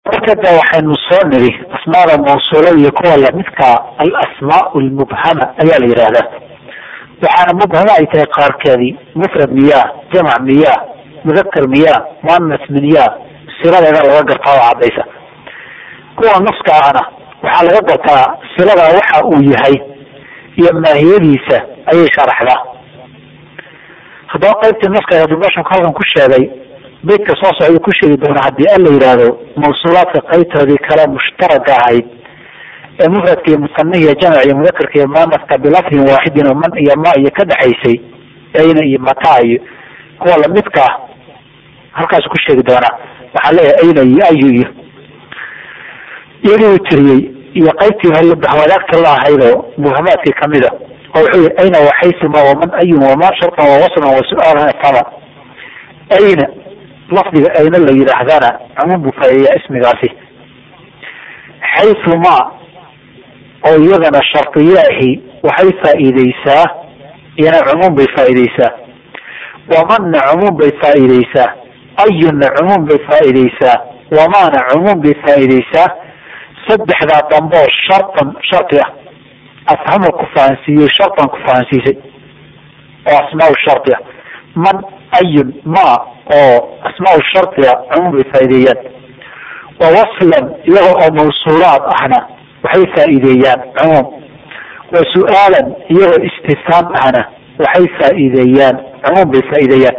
markada waxaynu soo niri asmaada mawsuulada iyo kuwa lamidka alasmaa lmubhama ayaa la yidhaahdaa. waxaana mubhama ay tahay qaarkeedii mufrad miyaa, jamac miyaa, mudakar miyaa, muanas miyaa, siladeeda laga gartaa oo cadaysa. kuwa naska ahna waxaa laga gartaa silada waxa uu yahay iyo maahiyadiisa ayay sharaxdaa. haddaba qaybtii naska haduu meeshan halkan ku sheegay beydka soo socda ku sheegi doona haddii alla yidhaahdo mawsuulaadka qaybtoodii kale mushtaraga ahayd ee mufradka iyo musana iyo jamac iyo mudakarka iyo muanaska bilafdin waaxidin oo man iyo ma iyo ka dhaxaysay ayna iyo mataa iyo kuwa lamidka ah halkaas ku sheegi doonaa. waxaa leeyahay ayna iyo ayu iyo iyagii uu tiriyey iyo qaybtii wadaagta la ahaydoo mubhamaadkii kamida oo wuxuu yihi ayna waxaysuma waman ayun wama shartan wawaslan wasuaalan atama. ayna lafdiga ayna la yidhaahdana cumuum buu faa'iideeyaa ismigaasi. xaythuma oo iyadana shardiyahi waxay faa'iideysaa iyana cumuum bay faa'iideysaa. wamanna cumuum bay faa'iideysaa. ayunna cumuum bay faa'iideysaa. wamaana cumuum bay faa'iideysaa. saddexdaa damboo shartan shardi ah afhama ku fahansiiyey shartan ku fahansiisay oo asmaa shardi ah. man ayun ma oo asmaa shardiga cumuum bay faa'iideeyaan. wa waslan iyaga oo mawsuulaad ahna waxay faa'iideeyaan cumuum. wa su-aalan iyagoo istifhaam ahna waxay faa'iideeyaan cumuum bay faa'iideeyaan.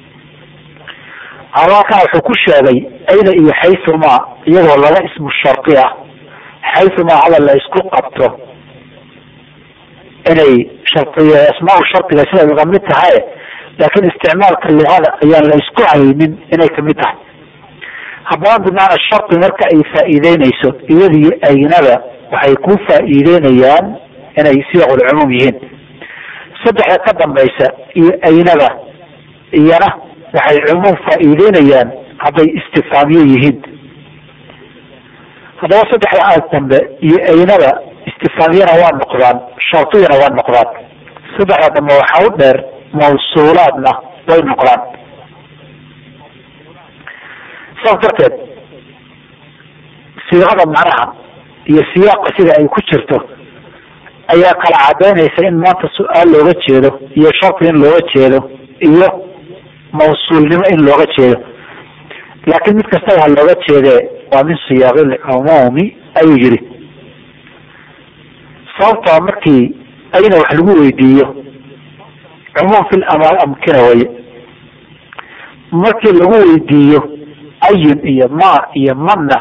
halkaa wuxuu ku sheegay ayna iyo xaythuma iyagoo laba ismu shardi ah. xaythuma hadal la isku qabto inay shardiya asmaa shardiga siday uga mid tahay, laakiin isticmaalka luqada ayaan la isku haynin inay kamid tahay. haddaba bimacna shardi marka ay faa'iideynayso iyadii aynaba waxay ku faa'iideynayaan inay siiqul cumuum yihiin. saddexda ka dambaysa iyo aynaba iyana waxay cumuum faa'iideynayaan hadday istifhaamiye yihiin. haddaba saddexda aad dambe iyo aynaba istifhaamiyana waa noqdaan, shardiyana waa noqdaan. saddexda dambe waxaa u dheer mawsuulaadna way noqdaan. saas darteed siiqada macnaha iyo siyaaqa sida ay ku jirto ayaa kala cadaynaysa in maanta su-aal looga jeedo iyo shardi in looga jeedo iyo mawsuulnimo in looga jeedo. laakiin mid kastaba ha looga jeedee waa min siyaaqil cumuumi ayuu yiri. sababtaa markii ayna wax lagu weydiiyo cumuum fil amkina waye. markii lagu weydiiyo ayun iyo ma iyo manna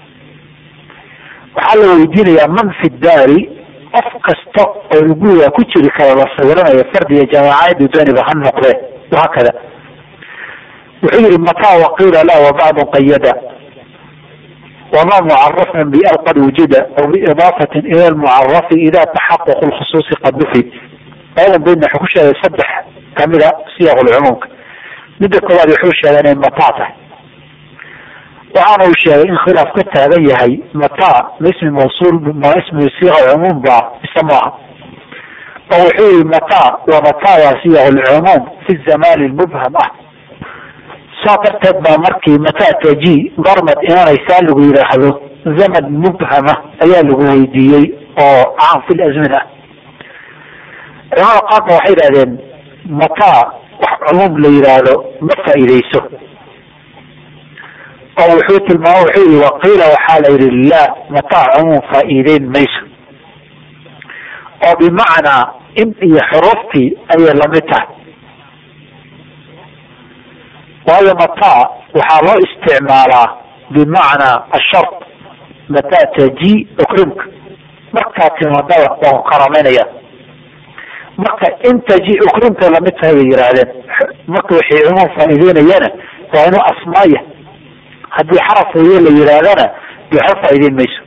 waxaa la weydiinayaa man fi daari, qof kasta oo guriga ku jiri kara la sawiranayo fardiga jamaacadu dooniba ha noqdee wahaakada. wuxuu yihi mataa waqiila la wabacdu qayada wama mucarafan bial qad wujida aw biidaafatin ila lmucarafi ida taxaquq lkhusuusi qad nufi. ayadan baydna wuxuu ku sheegay saddex kamida siyaq lcumuumka. midda koowaad wuxuu sheegay inay mataa tahay. waxaana uu sheegay in khilaaf ka taagan yahay mataa ma ismi mawsuul ma ismi siiqa cumuum ba mise maaha. oo wuxuu yihi mataa wa mataa waa siyaq lcumuum fi zamani mubham ah. saa darteed baa markii mataa taji gormad imanaysaa lagu yidhaahdo zaman mubhama ayaa lagu weydiiyey oo caam fi lazmina. culamada qaarna waxay yidhahdeen mataa wax cumuum la yidhaahdo ma faa'iideyso. oo wuxuu tilmaama wuxuu yihi waqiila waxaa la yihi la mataa cumuum faa'iideyn mayso. oo bimacnaa in iyo xuruuftii ayay lamid tahay. waayo mataa waxaa loo isticmaalaa bimacnaa ashart. mataa taji ukrimka markaa timaadaba waan karamaynaya. marka in taji ukrimka lamid tahay bay yihaahdeen. marka waxay cumuum faa'iideynayana waa inuu asmaaya. haddii xaraf weeye la yihaahdana waxba faa'iideyn mayso.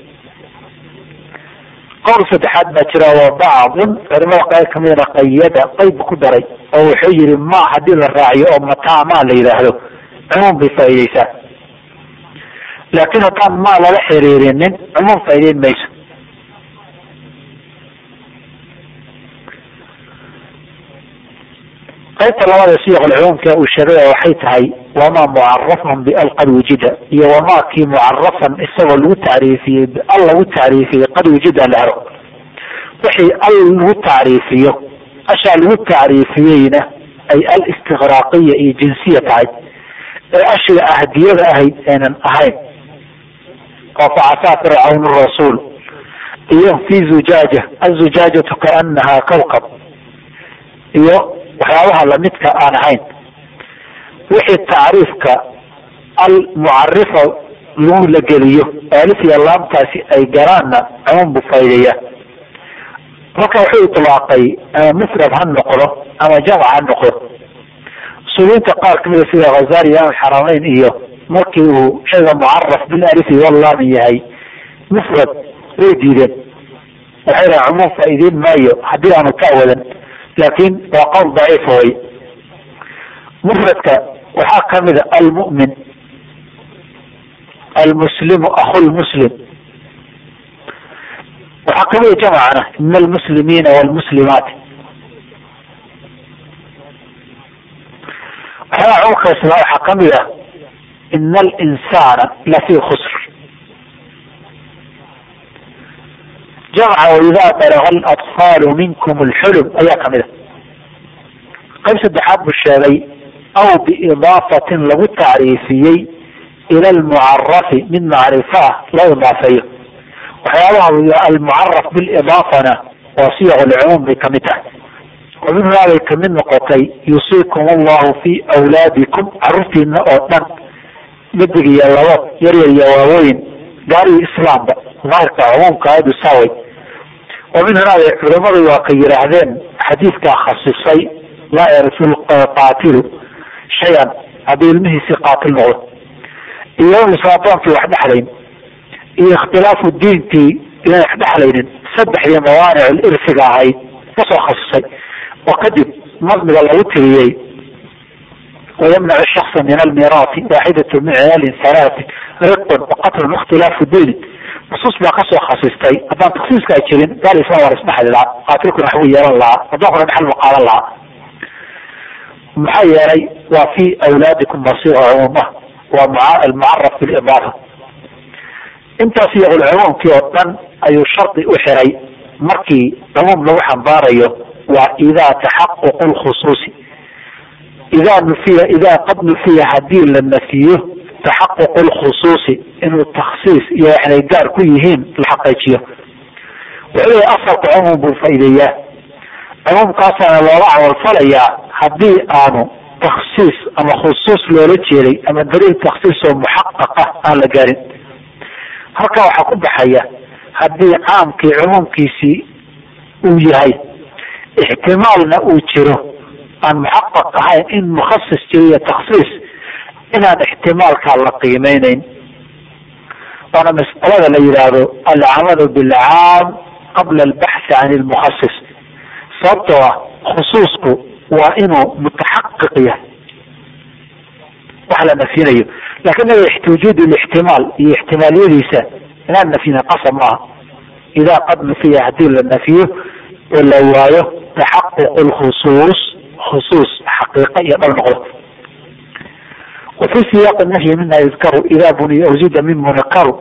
qowl saddexaad baa jira waa bacdun culamada qayb kamidana qayada qayb ku daray oo wuxuu yihi ma hadii la raaciyo oo mataa ma la yidhaahdo cumuum bay faa'iideysaa. laakiin haddaan ma lala xiriirinin cumuum faa'iideyn mayso. qaybta labada siyaq ulcumuumka uu sheegay waxay tahay wamaa mucarafan bial qad wujida iyo wamaa kii mucarafan isagoo lagu tacriifiyey bial lagu tacriifiyey qad wujida la helo wixii al lagu tacriifiyo ashaa lagu tacriifiyeyna ay al istiqraaqiya iyo jinsiya tahay ee ashiga ahdiyada ahayd aynan ahayn oo facasaa fircawn rasuul iyo fi zujaaja azujaajatu kaanahaa kawkab iyo waxyaabaha lamidka aan ahayn wixii tacriifka al mucarifa lagu la geliyo alif iyo laamtaasi ay garaanna cumuum buu faa'iideeyaa marka wuxuu itlaaqay ama mufrad ha noqdo ama jamc ha noqdo usuuliyiinta qaar kamida sida ghazali imaam xaramayn iyo markii uu shayga mucaraf bil alifi wallaam yahay mufrad way diideen waxay dhahan cumuum faa'iideyn maayo haddii aanu ka wadan laakin waa qowl daciif way mufradka waxaa kamida almu'min almuslimu akhu lmuslim waxaa kamida jamcana min almuslimiina walmuslimaat waxyaaba cumuumkaasna waxaa kamid ah ina alinsana lafii khusr jamca waidaa balaga alatfaalu minkum alxulum ayaa kamid a qayb saddexaad buu sheegay aw biidaafatin lagu tacriifiyey ila almucarafi mid macrifo ah loo idaafeeyo waxyaabaha almucaraf bilidaafana waa siyaq lcumuum bay kamid tahay wa minhaa bay kamid noqotay yusiikum allahu fi awlaadikum carruurtiina oo dhan midig iyo labo yaryar iyo waaweyn gaariyo islaamba daahirka cumuumka aadu saaway wa min hunaa bay culamadu waa ka yidhaahdeen xadiidkaa khasisay laa yarisu qaatilu shay-an haddii ilmihiisii qaatil noqdo iyo isaadonkii wax dhexlayn iyo ikhtilaafu diinkii inaan wax dhexlaynin saddexdii mawaanic irsiga ahayd kasoo khasisay oo kadib nadmiga lagu tiriyey wayamnacu shaksa min almiraati waaxidatu min ciyaalin halaati riqun waqatlun ikhtilaafu diini nusuus baa kasoo khasistay haddaan taksiiska ay jirin gaal islam waa isdhexli lahaa qaatilkuna waxbuu yeelan lahaa addoonkuna dhexal buu qaadan lahaa maxaa yeelay waa fi awlaadikum basiira cumuumah waa almucaraf bilidaafa intaas iyo cumuumkii oo dhan ayuu shardi u xiray markii cumuum lagu xambaarayo waa idaa taxaquq lkhusuusi idaa qad nufiya hadii la nafiyo taxaquq lkhusuusi inuu taksiis iyo waxnay gaar ku yihiin la xaqiijiyo wuxuu leeyahy asalka cumuum buu faa'iideeyaa cumuumkaasaana looga camalfalayaa haddii aanu taksiis ama khusuus loola jeeday ama daliil taksiis oo muxaqaqa aan la gaarin halkaa waxaa ku baxaya haddii caamkii cumuumkiisii uu yahay ixtimaalna uu jiro aan muxaqaq ahayn in mukhasis jiro iyo taksiis inaan ixtimaalkaa la qiimeyneyn waana mas'alada la yidhaahdo alcamalu bilcaam qabla albaxthi can ilmukhasis sababtoo ah khusuusku waa inuu mutaxaqiq yahay wax la nafyinayo lakin wujuud lixtimaal iyo ixtimaaliyadiisa inaan nafyina qasab maaha idaa qad nufiya hadii la nafiyo oo la waayo taxaquq lkhusuus khusuus xaqiiqa iyo dhal noqdo wafi siyaaq nafyi minha yudkaru ida buniya aw zida min munakaru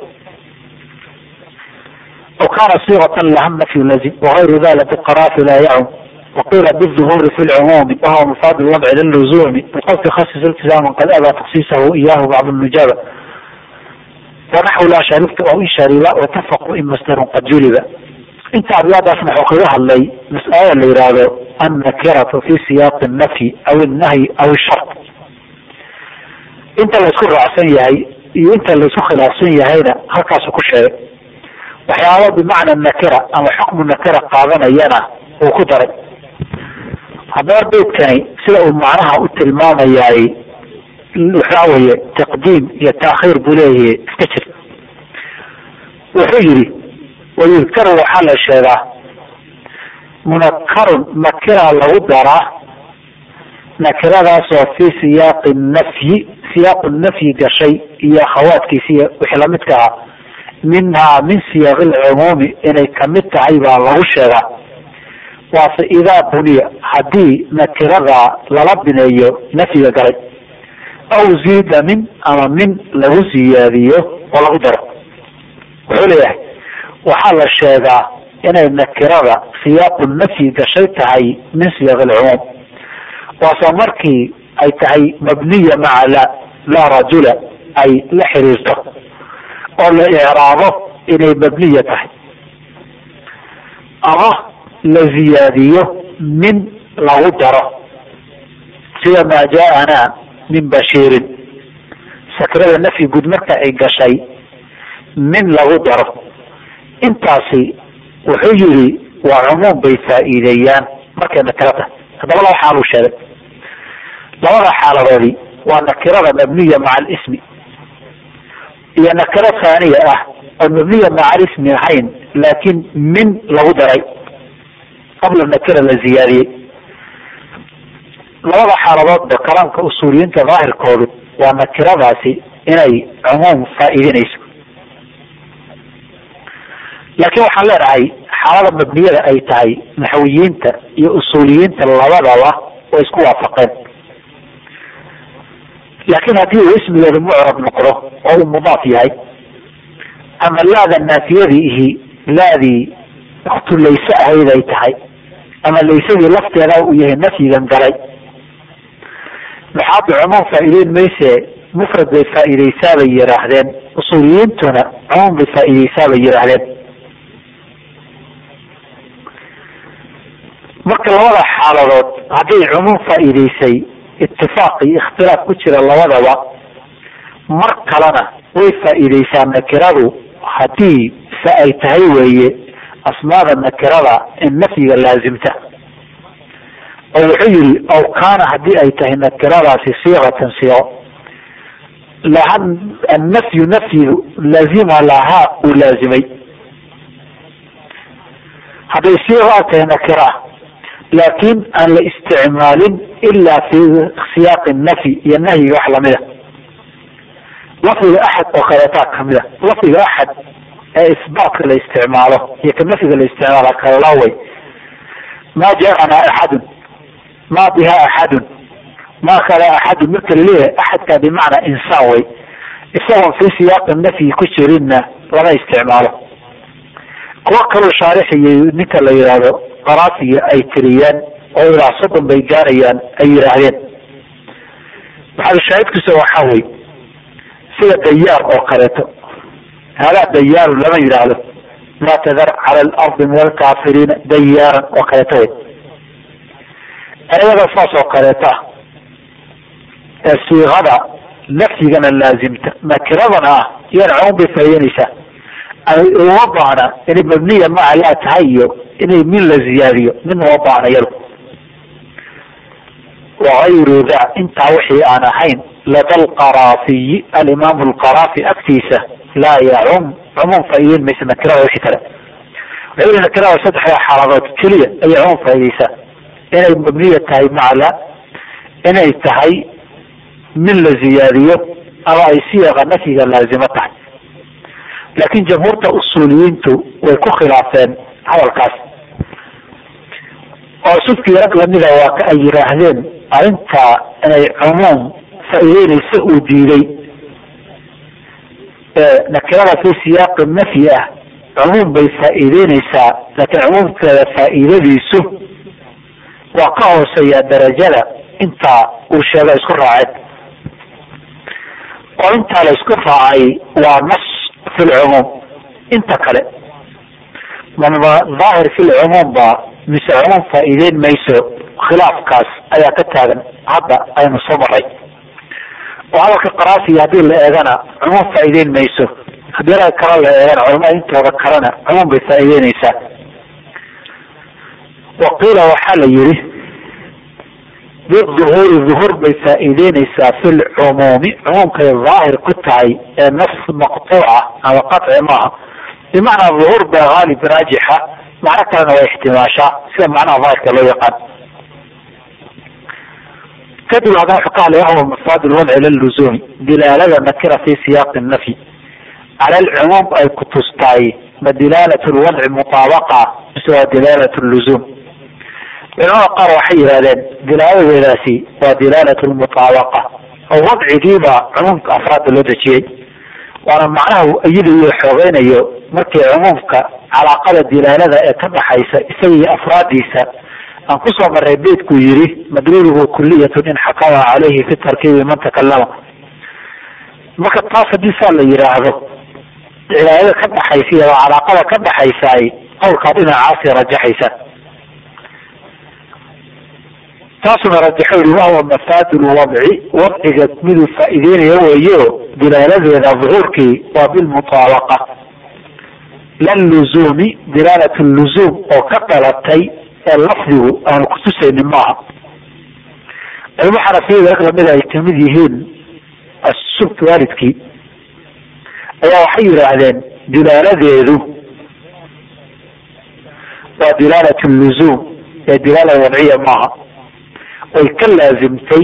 aw kana siigatan laha nafyu lazim wagayru dala biqaraafi laa yacum وقيل بالظهور في العموم وهو مفاد الوضع للزوم وقد تخصص التزاما قد أبى تخصيصه إياه بعض النجابة ونحو لا شاركت أو إن شاربا وتفقوا إن مصدر قد جلب انت أبيض أسمح وقضها اللي مسألة اللي يرادوا النكرة في سياق النفي أو النهي أو الشرط انت اللي تكون رأسية هي انت اللي تكون رأسية هيدا هكذا كل شيء وحياوه بمعنى النكرة أو حكم النكرة قاضنا إيانا وكدرت haddaba beydkani sida uu macnaha u tilmaamayaay waxaa weeye taqdiim iyo taakhiir buu leeyahay iska jir wuxuu yihi wayudkaru waxaa la sheegaa munakarun nakira lagu daraa nakiradaasoo fi siyaaqi nafyi siyaaqu nafyi gashay iyo akhawaadkiisi iyo wixii lamidka ah minhaa min siyaaqi lcumuumi inay kamid tahay baa lagu sheegaa waase idaa buniya haddii nakirada lala bineeyo nafyiga galay aw ziida min ama min lagu siyaadiyo oo lagu daro. wuxuu leeyahay waxaa la sheegaa inay nakirada siyaaqu nafyi gashay tahay min siyaaq alcumuum, waase markii ay tahay mabniya maca laa rajula ay la xiriirto oo la icraabo inay mabniya tahay, ama la ziyaadiyo min lagu daro sida maa jaaana min bashiirin. sakrada nafyi guud marka ay gashay min lagu daro, intaasi wuxuu yihi waa cumuum bay faa'iideeyaan markay nakiro tahay. haddaba laba xaaluu sheegay. labada xaaladoodii waa nakirada mabniya maca alismi iyo nakiro haaniya ah oo mabniya maca alismi ahayn laakiin min lagu daray qabla nakira la ziyaadiyey. labada xaaladoodba kalaamka usuuliyiinta daahirkoodu waa nakiradaasi inay cumuum faa'iidinayso. laakiin waxaan leenahay xaalada mabniyada ay tahay naxwiyiinta iyo usuuliyiinta labadaba way isku waafaqeen. laakiin haddii uu ismigeedu mucrab noqdo oo uu mudaaf yahay, ama laada naafiyadii ihi laadii waktu layse ahayd ay tahay, ama laysadii lafteeda uu yahay nafyigan galay, maxaad cumuum faa'iideyn mayse mufrad bay faa'iideysaa bay yidhaahdeen. usuuliyiintuna cumuum bay faa'iideysaa bay yidhaahdeen. marka labada xaaladood hadday cumuum faa'iideysay, itifaaq iyo ikhtilaaf ku jira labadaba, mar kalena way faa'iideysaa nakiradu haddii se ay tahay weeye asmaada nakirada in nafyiga laazimta. oo wuxuu yihi aw kaana haddii ay tahay nakiradaasi siiqatan siiqo laha annafyu nafyigu laazima lahaa uu laazimay. hadday siiqaa tahay nakira laakiin aan la isticmaalin ilaa fi siyaaqi nafyi iyo nahyiga wax lamida. lafdiga axad oo kaleetaa kamida. lafdiga axad ee isbaatka la isticmaalo iyo ka nafyiga la isticmaalo kalaway. maa jaaana axadun, maa biha axadun, maa kala axadun. marka laleeyahay axadkaa bimacnaa insaan way, isagoon fi siyaaqi nafyi ku jirinna lama isticmaalo. kuwo kaloo shaarixiyay ninka la yidhaahdo qaraasiya ay tiriyeen oo ilaa 30 bay gaarayaan ay yidhaahdeen. maxaa shaahidkiisa waxaa wey sida dayaar oo kaleeto. hada dayaaru lama yidhaahdo laa tadar cala alardi min alkaafiriina dayaaran oo kaleeto wey. erayada saas oo kaleeta ee siiqada nafyigana laazimta nakiradana ah iyana cumuum bay faa'iideynaysaa. uma baahna inay mabniya maca laa tahay iyo inay min la ziyaadiyo, min uma baahna yadu. wagayru da intaa wixii aan ahayn lada alqaraafiyi alimaamu alqaraafi agtiisa laa yacum cumuum faa'iideyn maysa nakirada wixii kale. wuxuu yihi nakirada saddexda xaaladood keliya ayay cumuum faa'iideysaa. inay mabniya tahay maca la, inay tahay min la ziyaadiyo, ama ay siyaqa nafyiga laazimo tahay. laakiin jamhuurta usuuliyiintu way ku khilaafeen hadalkaas oo sufkii rag lamida waa ka ay yidhaahdeen arrintaa inay cumuum faa'iideynaysa uu diiday. nakirada fi siyaaqi nafyi ah cumuum bay faa'iideynaysaa, laakiin cumuumkeeda faa'iidadiisu waa ka hooseeya darajada intaa uu sheega isku raaceen. oo intaa la isku raacay waa nas fi lcumuum. inta kale daahir fi lcumuum ba mise cumuum faa'iideyn mayso. khilaafkaas ayaa ka taagan hadda aynu soo maray. oo hadalka qaraasiya haddii la eegana cumuum faa'iideyn mayso, haddii raga kale la eegana culamada intooda kalena cumuum bay faa'iideynaysaa. waqiila waxaa la yihi biduhuuri duhuur bay faa'iideynaysaa fi lcumuumi. cumuumkay daahir ku tahay ee nas maqtuuca ama qaطci maaha. bimacnaa duhuur baa haalib raajixa, macno kalena waa ixtimaashaa sida macnaha daahirka loo yaqaan. kadib haddana wuxuu ka hadlaya huwa mafaad lwadci liluzuumi dilaalada nakira fi siyaaqi nafyi cala alcumuum ay ku tustaay ma dilaalat lwadci mutaabaqa mise waa dilaalat luzuum. culamada qaar waxay yidhahdeen dilaaladeedaasi waa dilaalat lmutaabaqa oo wadcigiiba cumuumka afraadda loo dejiyey, waana macnaha iyada iyo xoogeynayo markii cumuumka calaaqada dilaalada ee ka dhaxaysa isaga iyo afraadiisa aan kusoo maray beydku yidhi madluuluhu kuliyatun in xakama caleyhi fi tarkiibi man takalama. marka taas haddii saa la yidhaahdo dilaalada ka dhaxaysa iyo calaaqada ka dhaxaysaay qowlkaa dhinacaasi rajaxaysa. taasuna rajaxo yii wahuwa mafaadu lwadci, wadciga miduu faa'iideynayo weeyo dilaaladeeda duhuurkii waa bilmutaabaqa la luzuumi, dilaalat luzuum oo ka dhalatay ee lafdigu aanu kutusaynin maaha. cilmo xanafiyada rag lamida ay kamid yihiin assubt waalidkii ayaa waxay yidhaahdeen dilaaladeedu waa dilaalat luzuum ee dilaala wadciya maaha, way ka laazimtay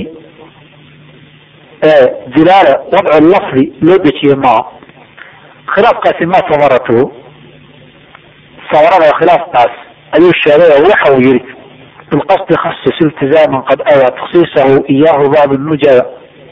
dilaala wadcu lafdi loo dejiye maaha. khilaafkaasi ma samaratuhu, samarada khilaafkaas ayuu sheegay oo waxa uu yihi bilqasdi khasis iltizaaman qad awaa taksiisahu iyaahu bab nujaba.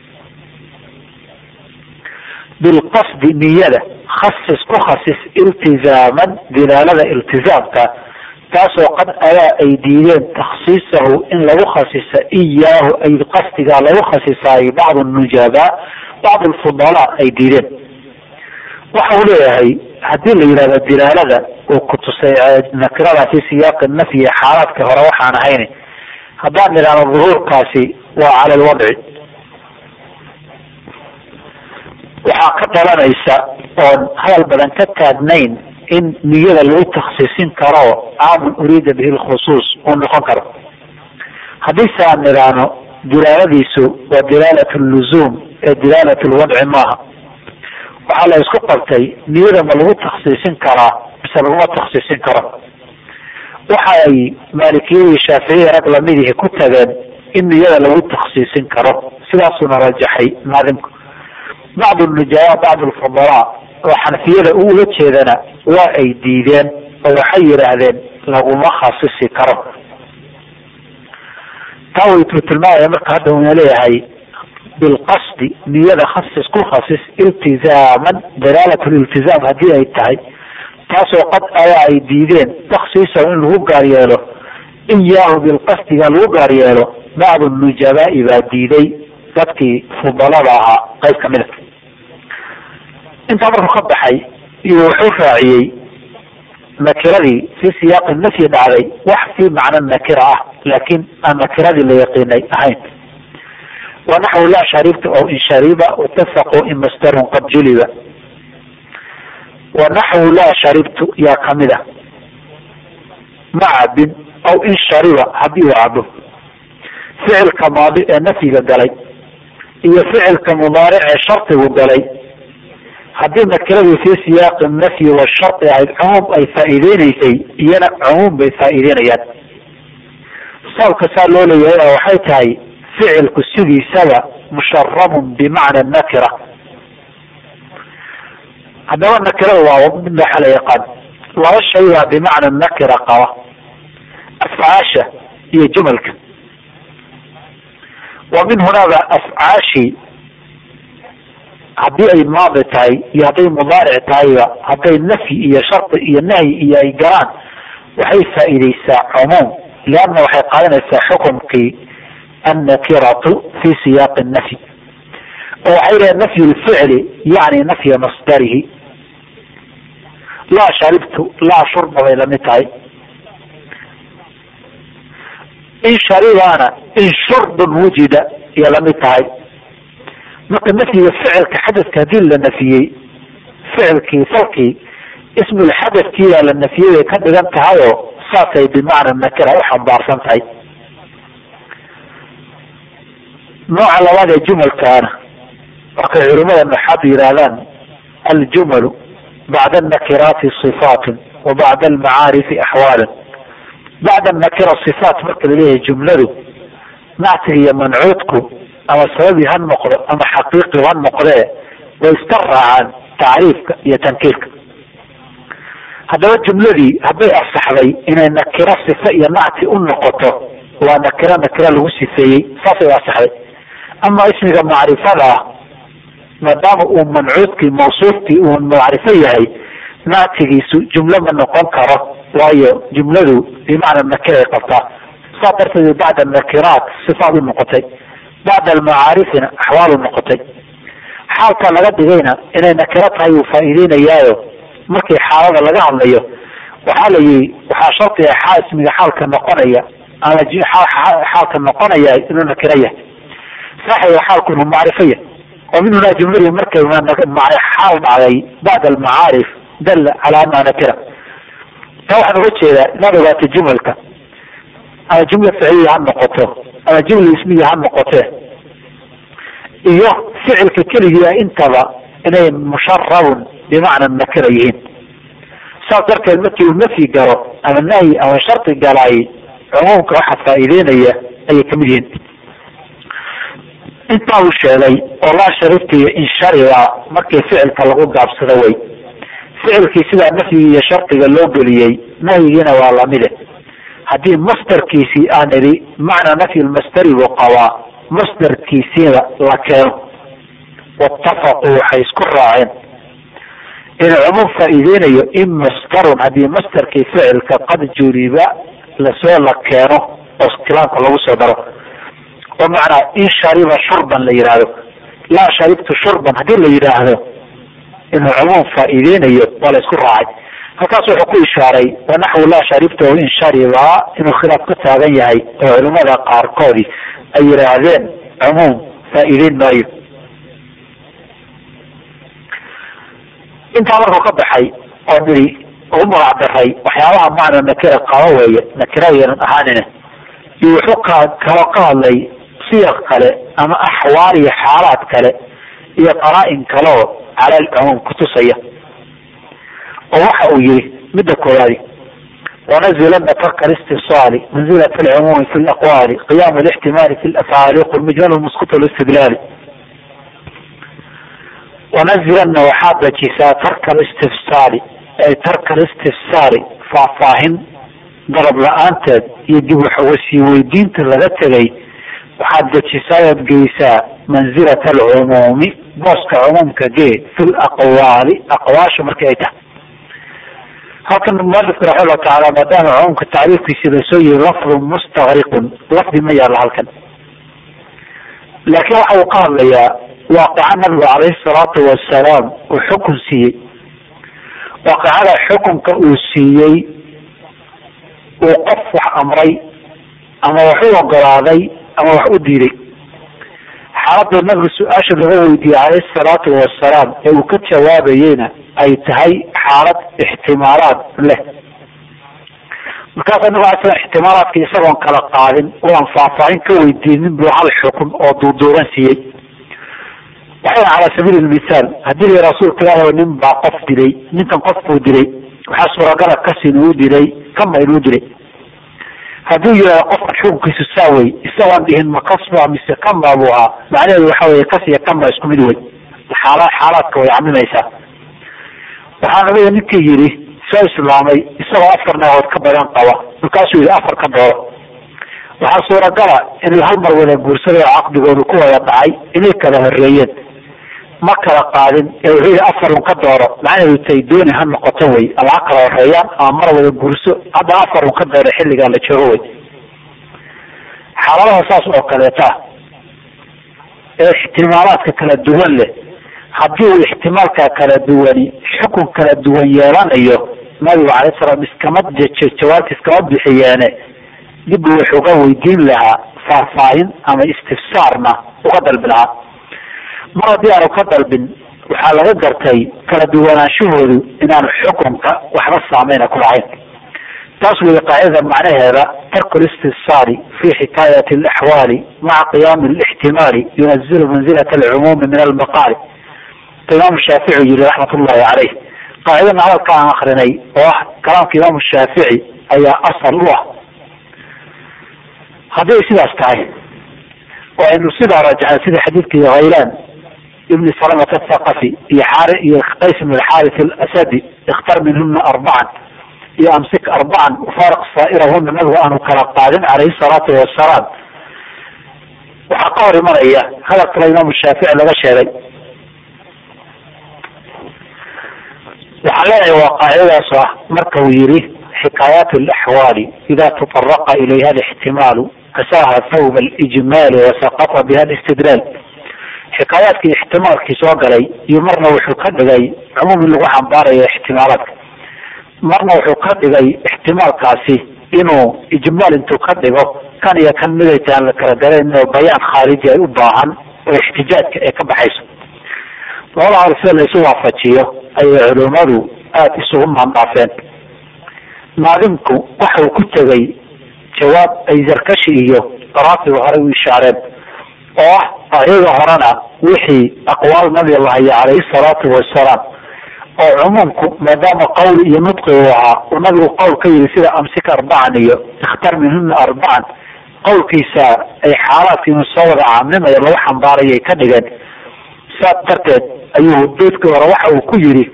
bilqasdi niyada khasis ku khasis iltizaaman dilaalada iltizaamka taasoo qad ayaa ay diideen taksiisahu in lagu khasisa iyaahu ay qasdigaa lagu khasisaay bacd nujaba bacd lfudalaa ay diideen. waxa uu leeyahay haddii la yidhahdo dilaalada uu kutusay nakirada fi siyaaqi nafyi xaalaadka hore waxaan ahayn, haddaan nidhahno duhuurkaasi waa cala lwadci, waxaa ka dhalanaysa oon hadal badan ka taagnayn in niyada lagu taksiisin karo caamun uriida bihi lkhusuus uu noqon karo. haddiise aan nidhaahno dilaaladiisu waa dilaalat luzuum ee dilaalat lwadci maaha, waxaa la isku qabtay niyada ma lagu taksiisin karaa mise laguma taksiisin karo. waxa ay maalikiyadii shaaficiyada rag lamidihi ku tageen in niyada lagu taksiisin karo, sidaasuna rajaxay maadimka. bacd nujaba bacd lfudalaa oo xanafiyada ula jeedana waa ay diideen oo waxay yidhaahdeen laguma khasisi karo. taa waytuu tilmaamaya marka hadda una leeyahay bilqasdi niyada khasis ku khasis iltizaaman dalaalat liltizaam haddii ay tahay, taasoo qad ayaa ay diideen taksiisahu in lagu gaar yeelo iyaahu bilqasdiga lagu gaar yeelo bacdu nujabaa'i baa diiday dadkii fudalada ahaa qayb kamida. intaa markuu ka baxay iyo wuxuu raaciyey nakiradii fi siyaaqi nafyi dhacday wax fii macna nakira ah laakin aan nakiradii la yaqiinay ahayn. wanaxwu laa sharibta oo in shariba watafaqu in masdarun qad juliba. wanaxwu laa sharibtu yaa kamida ma cabin aw in shariba haddii uu cabo. ficilka maadi ee nafyiga galay iyo ficilka mudaaric ee shardigu galay haddii nakiradii fi siyaaqi nafyi washardi ahayd cumuum ay faa'iideynaysay iyana cumuum bay faa'iideynayaan. sababka saa loo leeyahay waxay tahay ficilku sidiisaba musharabun bimacna nakira. haddaba nakirada waa mid waxa la yaqaan laba shay baa bimacna nakira qaba, afcaasha iyo jumalka. wa min hunaaba afcaashi haddii ay maadi tahay iyo hadday mudaaric tahayba hadday nafyi iyo shardi iyo nahyi iyo ay galaan waxay faa'iideysaa cumuum, leanna waxay qaadanaysaa xukumkii annakiratu fi siyaaqi nafyi. oo waxay leedahay nafyu lficli yani nafya masdarihi. laa sharibtu laa shurba bay lamid tahay. in sharibana in shurbun wujida iyo lamid tahay. marka nafyiga ficilka xadadka hadii la nafiyey ficilkii falkii ismulxadadkiibaa la nafiyey bay ka dhigan tahayoo saasay bimacna nakira u xambaarsan tahay. nooca labaad ee jumalkaana markay culimada naxaadu yidhaahdaan aljumalu bacda anakiraati sifaatun wa bacda almacaarifi axwaalun. bacda nakira sifaat marka laleeyahay jumladu nactiga iyo mancuudku ama sababi ha noqdo ama xaqiiqi ha noqdee way iska raacaan tacriifka iyo tankiirka. haddaba jumladii hadday asaxday inay nakiro sifa iyo nacti u noqoto waa nakira lagu sifeeyey saasay asaxday. ama ismiga macrifada maadaama uu mancuudkii mawsuufkii uu macrifo yahay naatigiisu jumlo ma noqon karo, waayo jumladu bimacna nakiray qabtaa. saa darteed bacda nakiraat sifaad u noqotay, bacda almacaarifina axwaal u noqotay. xaalka laga dhigayna inay nakiro tahay uu faa'iideynayaayo markii xaalada laga hadlayo waxaa la yihi waxaa shardiga ismiga xaalka noqonaya ama xaalka noqonaya inuu nakiro yahay, saaxiga xaalku inuu macrifo yahay. ومن هنا جملة مركز حال علي بعد المعارف دل على أنها نكرة. فواحد وجه نبغى جملك أنا جملة فعلية عن نقطة، أنا جملة اسمية عن نقطة. إيوه فعل ككله انتبه إنه مشرب بمعنى النكريين. صار كلمة المفي قرأ أما النهي أو شرط قرأي عمومك واحد فائدين أي كملين. intaa uu sheegay oo laa shariftiyo in shariga markii ficilka lagu gaabsado way ficilkii sidaa nafyiga iyo shardiga loo geliyey nahyigiina waa lamide. haddii masdarkiisii aan idhi macnaa nafyi lmasdari buu qabaa, masdarkiisiina la keeno wattafaquu waxay isku raaceen inuu cumuum faa'iideynayo in masdarun haddii masdarkii ficilka qad juriba lasoo la keeno oo kalaamka lagu soo daro. ومعنى إن شرب شربا ليرادو لا شربت شربا هذه اللي يراهدو إنه عموم فائدين ولا يذكر راعي فكاسو حقوق إشاري ونحو لا شربته إن شرب إنه خلاف قطع غيهي علماء قارقودي أي راهدين عموم فائدين مايو. انت عمره قبحي قدري عمر عبدالحي وحيالها معنى نكرة قوية نكرة أحاننا يوحوكا كوقال لي سياق كله أما أحوال حالات كله هي قرائن كله على العموم كتصية ووحوا مدى كورادي ونزل ترك الاستفصال منزلة العموم في الأقوال قيام الاحتمال في الأفعال والمجال المسقط الاستدلال ونزل وحاب جيسا ترك الاستفصال أي ترك الاستفسار فاهم ضرب لأنت يجب حوسي ويدين تلغتلي وحاد جيسا جيسا منزلة العموم بوسك عموم كجي في الأقوال أقواش مركيته. هكذا المؤلف رحمه الله تعالى ما دام عموم كالتعريف في سلسوي لفظ مستغرق لفظ ما يرى هلكن، لكن وحو قال لي واقع النبي عليه الصلاة والسلام وحكم سيء واقع على حكم كأوسيي وقف أمري أما وحو قراضي أما وحو ديري حرب النبي أشهد غويدي عليه الصلاة والسلام وكت جوابينا أي تهي حالة احتمالات له markaas anagu asla ixtimaalaadka isagoon kala qaadin oan faahfaahin ka weydiinin buu hal xukum oo duuduuran siiyey. waxay calaa sabiili lmithaal haddii rasuulka ilaahi nin baa qof dilay, ninkan qof buu dilay waxaa suuragala kasi inuu dilay kama inuu dilay. hadduu yihahdo qofkan xukunkiisu saawey isagoon dhihin ma kasba mise kama buu ahaa macnaheedu waxa weye kas iyo kama isku mid wey, xaalaadka way caminaysaa. waxaa nabiga ninkii yidhi soo islaamay isagoo 4 naagood ka badan qaba markaasuu yidhi 4 ka dooro. waxaa suuragala inuu hal mar wada guursaday oo caqdigoodu ku wada dhacay inay kala horeeyeen ma kala qaadin ee wuxuu yidhi 4 ka dooro macnaheedu tay dooni ha noqoto wey ama ha kala horeeyaan ama mar wada guurso hadda 4 ka dooro xilligaa la joogo wey. xaaladaha saas oo kaleeta ee ixtimaalaadka kala duwan leh haddii uu ixtimaalka kala duwani xukun kala duwan yeelanayo nabigu calayhi salaam jawaabta iskama bixiyeene dib uu wax uga weydiin lahaa faahfaahin ama istifsaarna uga dalbi lahaa. mar haddii aanu ka dalbin waxaa laga gartay kala duwanaanshahoodu inaanu xukunka waxba saameyna ku lahayn. taas wey qaacidada macnaheeda tarku listifsaari fi xikaayati alaxwaali maca qiyaami alixtimaali yunazilu manzilata alcumuumi min almaqaali. imaam shaafici yiri raxmat ullahi caleyh qaacidana hadalka aan akrinay oo ah kalaamka imaam shaafici ayaa asal u ah. hadday sidaas tahay oo aynu sidaa rajaxay sida xadiidkii haylaan ibni salamata athaqafi iyo qays ibn alxaaris alasadi ikhtar minhuna 4 iyo amsik arbacan ufaariq saa'irahuna nabigu aanu kala qaadin calayhi salaatu wasalaam waxaa ka hor imanaya hadal kale imaamu shaafici laga sheegay. waxaa leeyahay waa qaacidadaas ah marka uu yihi xikaayaat alaxwaali ida tataraqa ilayha alixtimaalu kasaaha thawba alijmaali wasaqata biha alistidlaal. xikaayaadkii ixtimaalkii soo galay iyo marna wuxuu ka dhigay cumuum in lagu xambaarayo ixtimaalaadka, marna wuxuu ka dhigay ixtimaalkaasi inuu ijmaal intuu ka dhigo kan iyo kan midaytaan la kala garayn oo bayaan khaariji ay u baahan oo ixtijaajka ay ka baxayso. labada hor sida la isu waafajiyo ayay culimadu aada isugu maandaafeen. naadimku waxa uu ku tegay jawaab ay zarkashi iyo qaraafiga horey u ishaareen oo ah ayaga horena wixii aqwaal nabi lahaya calayhi salaatu wasalaam oo cumuumku maadaama qowl iyo nudqi uu ahaa uu nabigu qowl ka yidhi sida amsik arbacan iyo ikhtar minhuna arbacan, qowlkiisa ay xaalaadka inuu soo wada caamimaya lagu xambaarayay ka dhigeen. saas darteed ayuu beedkii hore waxa uu ku yidhi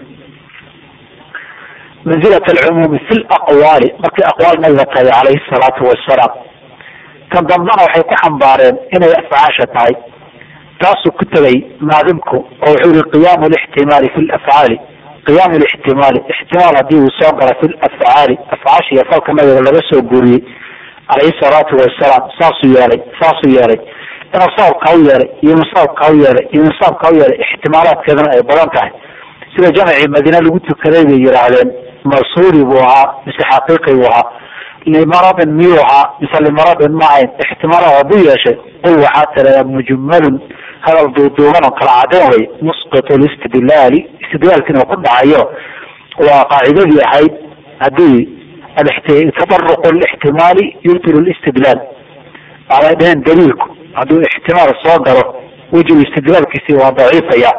manzilat alcumuumi fi laqwaali markii aqwaal nabiga tahay calayhi salaatu wasalaam. kan dambana waxay ku xambaareen inay afcaasha tahay. taasuu ku tegay naadimku oo wuxuu yihi qiyaamu lixtimaali fi lafcaali, qiyaamu lixtimaali ixtimaal haddii uu soo gala fi lafcaali afcaasha iyo falka nabiga laga soo guuriyey calayhi salaatu wasalaam saasuu yeelay inuu sababka u yeelay iyo musaabka u yeelay iyo musaabka u yeelay ixtimaalaadkeedana ay badan tahay. sida jamcii madiine lagu tukaday bay yidhaahdeen masuuri buu ahaa mise xaqiiqi buu ahaa, limaradin miyuu ahaa mise limaradin ma ahayn. ixtimaalaad hadduu yeeshay qul waxaa tiradaa mujmalun hadal duuduuban oo kala cadeen way musqitu listidlaali istidlaalkiina ku dhacayo. waa qaacidadii ahayd haddii tadaruqu lixtimaali yubtilu listidlaal. waxay dhaheen daliilku hadduu ixtimaal soo galo wejigu istidlaalkiisi waa daciifaya.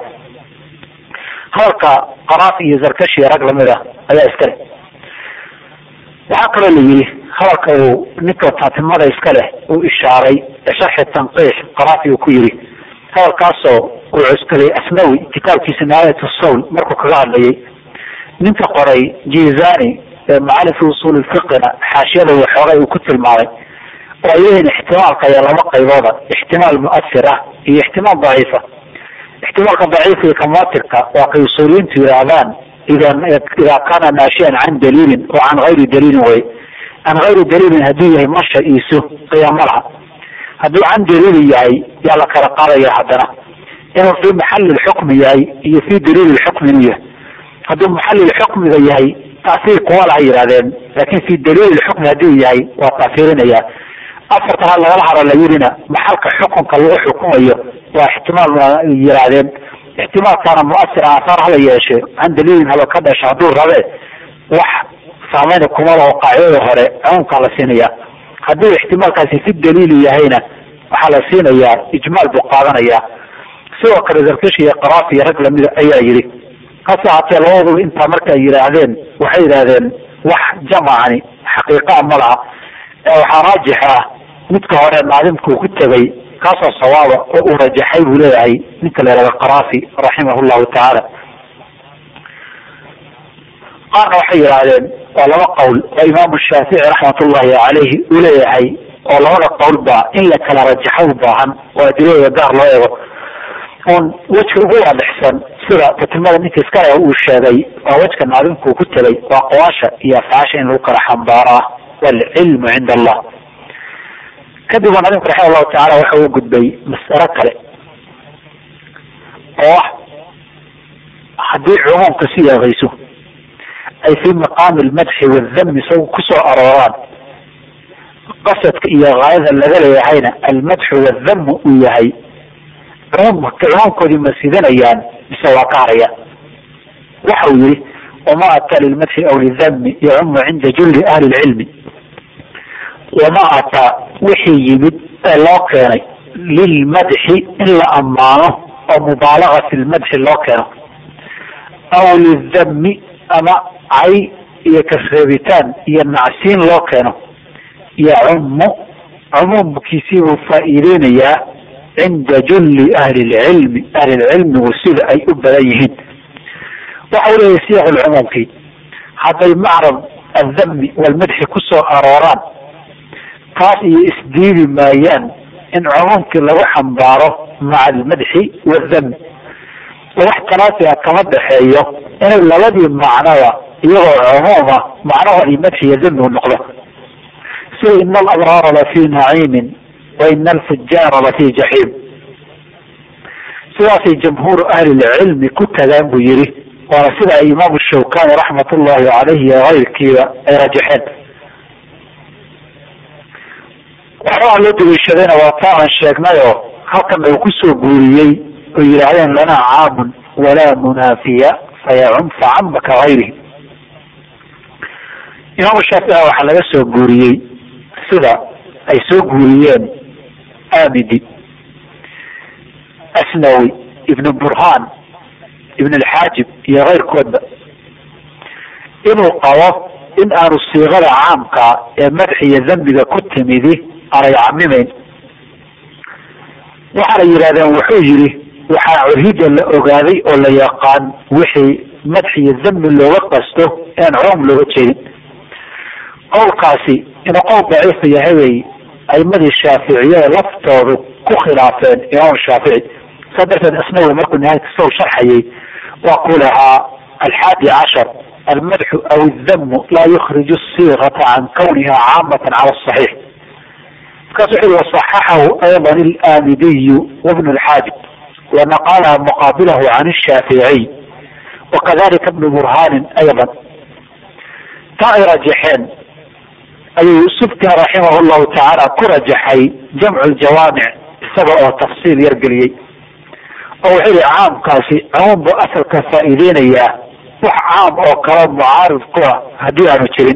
hadalka qaraafi iyo zarkashi rag lamid ah ayaa iskale. waxaa kaloo la yihi hadalka uu ninka taatimada iska leh uu ishaaray sharxi tanqiix qaraafi uu ku yihi hadalkaasoo uu cuskaday asnawi kitaabkiisa nihaayat sawl markuu kaga hadlayay. ninka qoray jizani macalin fi usuul fiqina xaashiyada waxoogay uu ku tilmaamay oo ay leeyihin ixtimaalka ayaa laba qaybooda, ixtimaal muasir ah iyo ixtimaal daciifa. ixtimaalka daciifka iyo kamaatirka waa kay usuuliyiintu yidhaahdaan idaa kaana naashian can daliilin oo can gayri daliilin wey. can gayri daliilin hadduu yahay masha-iisu qiyaamo laha. hadduu can daliili yahay yaa la kala qaadaya haddana inuu fii maxali lxukmi yahay iyo fii daliili lxukmi inuu yahay. hadduu maxali lxukmiga yahay tasiir kuwa laha yidhahdeen, laakin fii daliili lxukmi hadduu yahay waa tasiirinaya. afarta ha lagala haro la yidhina maxalka xukunka lagu xukumayo waa ixtimaal yidhaahdeen. ixtimaalkaana muasir aahaar hala yeeshe can daliilin haba ka dhasha hadduu rabe wax saameyna kuma laho qaacidada hore cumuumkaa la siinaya. hadduu ixtimaalkaasi fi daliili yahayna waxaa la siinayaa ijmaal buu qaadanaya. sidoo kale zarkashi iyo qaraafi iyo rag lamida ayaa yidhi. hase haatee labaduba intaa marka ay yidhaahdeen waxay yidhaahdeen wax jamacani xaqiiqaa ma laha. waxaa raajix ah midka hore naadimkuu ku tegay kaasoo sawaaba oo uu rajaxay buu leeyahay ninka la yihahdo qaraafi raximah llahu tacaala. qaarna waxay yidhaahdeen waa laba qowl oo imaamu shaafici raxmatullahi caleyhi uu leeyahay oo labada qowlba in la kala rajaxo u baahan oo adilada gaar loo eego. un wejka ugu waadixsan sida tatimada ninka iskale uu sheegay waa wejka naadimkuu ku tegay waa aqwaasha iyo afcaasha in lagu kala xambaaro ah waalcilmu cinda allah. kadib waa naadimku raxima allahu tacala waxa uu gudbay mas'alo kale oo ah haddii cumuumka siyaaqayso ay fi maqaami almadxi waaldami isagu kusoo arooraan qasadka iyo gaayada laga leeyahayna almadxu waaldhamu uu yahay cumuumkoodii ma sidanayaan mise waa ka harayaan. waxa uu yihi wama ataa lilmadxi aw lidami yacumu cinda julli ahli lcilmi. wama ataa wixii yimid ee loo keenay lilmadxi in la ammaano oo mubaalaga fi lmadxi loo keeno aw lidami ama cay iyo kasreebitaan iyo nacsiin loo keeno yacumu cumuumkiisii buu faa'iideynayaa cinda julli ahli lcilmi ahlilcilmigu sida ay u badan yihiin. waxa u leeyahay siyaq lcumuumkii hadday macrab aldami walmadxi kusoo arooraan taas iyo isdiidi maayaan in cumuumkii lagu xambaaro maca almadxi waaldami oo wax tanaasiga kama dhexeeyo inay labadii macnaba iyagoo cumuuma macnahoodii madxi iyo dami u noqdo sida ina alabraara lafii naciimin wa ina alfujaara lafii jaxiim sidaasay jamhuuru ahlilcilmi ku tagaan buu yihi waana sida ay imaamu shawkani raxmat ullahi caleyhi iyo kayrkiiba ay rajaxeen waxyaalaha loo daliishadayna waa taa aan sheegnayoo halkana uu kusoo guuriyey oo yidhaahdeen lanaa caamun walaa munaafiya facama ka gayrihi imaamu shaafici waxaa laga soo guuriyey sida ay soo guuriyeen amidi asnawi ibn burhaan ibn alxaajib iyo kayrkoodba inuu qabo in aanu siiqada caamka ee madxi iyo dambiga ku timidi aanay camimeyn waxaana yidhahdeen wuxuu yihi waxaa cuhida la ogaaday oo la yaqaan wixii madxi iyo dambi looga qasto aan cumuum looga jeedin qowlkaasi inuu qowl daciifa yahay bay aimadii shaaficiyada laftoodu ku khilaafeen imaam shaafici saa darteed asnawi markuu nihaayat sawl sharxayay waa ku lahaa alxaadi cashar almadxu aw aldamu laa yukriju asiigata can kawniha caamatan cala asaxiix markaasu wuxu ui wasaxaxahu ayضa alamidiyu wabn alxaajib wanaqalaha muqaabilahu can الshaaficiy wakadalika bnu burhaanin ayضa taa ay rajaxeen ayuu subkin raximah llahu tacaala ku rajaxay jamcu ljawaamic isaga oo tafsiil yar geliyey oo wuxuu yihi caamkaasi cumuum buu asalka faa'iideynayaa wax caam oo kale mucaarid ku ah haddii aanu jirin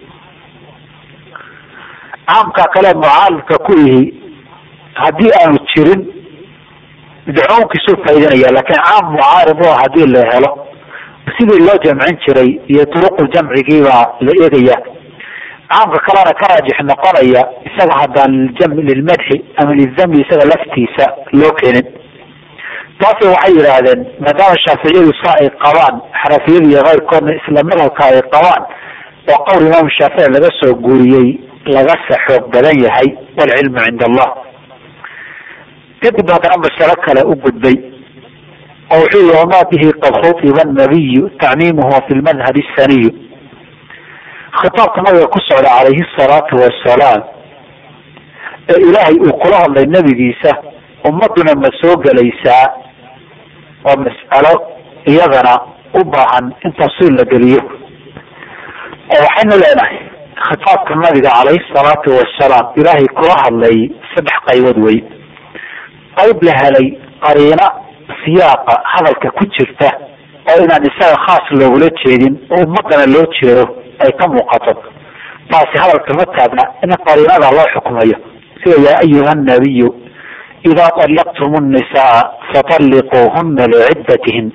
caamka kale mucaaridka ku yihi haddii aanu jirin cumuumkiisuu faa'ideynaya lakin caam mucaarid u ah hadii la helo sidii loo jamcin jiray iyo turuqu jamcigiibaa la eegaya caamka kalena ka raajix noqonaya isaga haddaan lilmadxi ama lidami isaga laftiisa loo keenin taasi waxay yidhaahdeen maadaama shaaficiyadu saa ay qabaan xanafiyadu iyo kayrkoodna isla madhabka ay qabaan waa qowl imaam shaafici laga soo guuriyey lagasa xoog badan yahay walcilmu cinda allah kadib haddana masalo kale u gudbay oo wuxuu yihi wamaa bihi qad khutiba nabiyu tacmiimuhu fi lmadhab asaniyu khitaabka nabiga ku socda calayhi asalaatu wasalaam ee ilaahay uu kula hadlay nebigiisa ummaduna ma soo gelaysaa waa mas'alo iyadana u baahan in tafsiil la geliyo oo waxaynu leenahay khitaabka nabiga calayhi asalaatu wasalaam ilaahay kula hadlay 3 qaybood wey qayb la helay qariina siyaaqa hadalka ku jirta oo inaan isaga khaas loogula jeedin oo ummadana loo jeedo ay ka muuqato taasi hadalka ma taagna in qariinada loo xukumayo sida yaa ayuha nabiyu idaa طalaqtum الnisaa faطalliquuhuna liciddatihin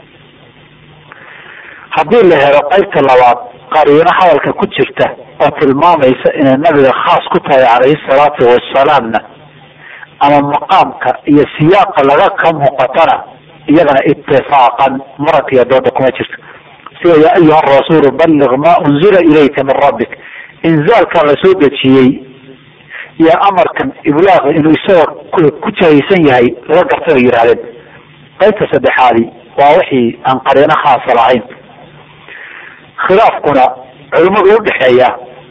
haddii la helo qaybta labaad qariino hadalka ku jirta oo tilmaamaysa inay nabiga khaas ku tahay calayhi salaatu wasalaamna ama maqaamka iyo siyaaqa laga ka muuqatana iyadana itifaaqan murankiiyo dooda kuma jirto sida yaa ayuha rasuulu balliq maa unzila ilayka min rabbik inzaalkan la soo dejiyey iyo amarkan iblaaqa inuu isaga ku jahaysan yahay laga garta bay yidhahdeen qaybta saddexaadi waa wixii aan qariino khaasa lahayn khilaafkuna culimadu udhexeeya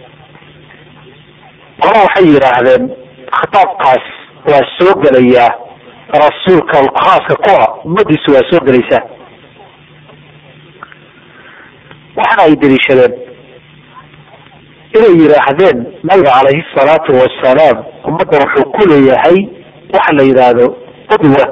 qola waxay yidhaahdeen khitaabkaas waa soo gelayaa rasuulka khaaska ku ah ummadiisu waa soo gelaysaa waxana ay daliishadeen inay yidhaahdeen nabiga calayhi salaatu wasalaam ummaddan wuxuu ku leeyahay waxa la yidhaahdo qudwa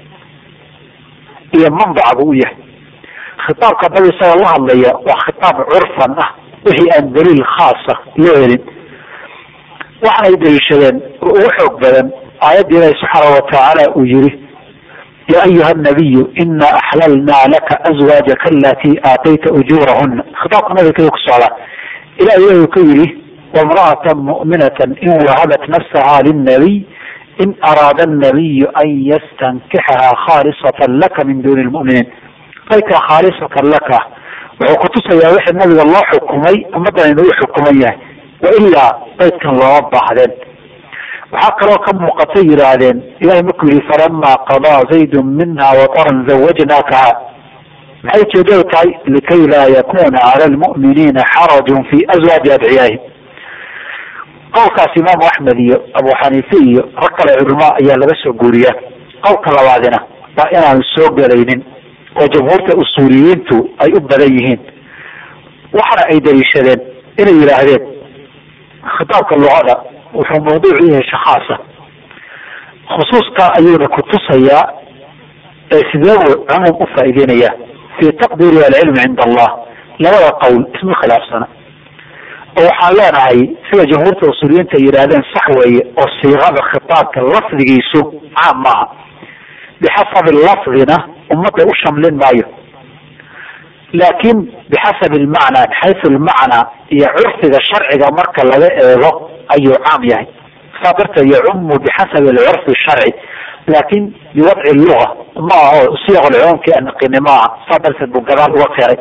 iyo manbac buu u yahay khitaabka nabi isagoo la hadlaya waa khitaab curfan ah wixii aan daliil khaasa loo helin waxana ay daliishadeen oo ugu xoog badan aayadda ilaahi subxaana watacaala uu yihi ya ayuha nabiyu ina axlalnaa laka azwaajaka alatii aatayta ujuurahuna khitaabka nabiga keda ku socdaa ilahi wuxuu ka yihi wamra'atan mu'minatan in wahabat nafsaha lilnabiy in araada الnabiyu an yastankixaha khaalisatan laka min duni lmu'miniin qayka khaalisatan laka wuxuu kutusayaa wixii nabiga loo xukumay ummaddan inuu xukuman yahay wailaa qaydkan looma baahdeen. waxaa kaloo ka muuqatay yidhaahdeen ilahay markuu yihi falama qadaa zaydun minha wataran zawajnaakaha, maxay ujeedadu tahay likay laa yakuna cala lmu'miniina xarajun fi azwaaji adciyaahim. qowlkaas imaamu axmed iyo abu xaniife iyo rag kale culamaa ayaa laga soo guuriyaa. qowlka labaadina waa inaanu soo gelaynin oo jamhuurta usuuliyiintu ay u badan yihiin. waxana ay daliishadeen inay yidhaahdeen khitaabka luqada wuxuu mawduuc yahay shakhaasa, khusuuska ayuuna kutusayaa ee sideebu cumuum u faa'iideynaya fi taqdiiri alcilmi cinda allah. labada qowl isma khilaafsana oo waxaan leenahay sida jamhuurta usuuliyiinta ay yidhaahdeen sax weeye oo siiqada khitaabka lafdigiisu caam maaha, bixasabi lafdina ummadda u shamlin maayo, laakin bixasabi lmacnaa bixaysu lmacnaa iyo curfiga sharciga marka laga eego ayuu caam yahay. saa darteed yacumu bixasabi alcurfi sharci, laakin biwadci luga ma aho siiq lcumuumkii anaqini maaha. saa darteed buu gadaal uga keenay.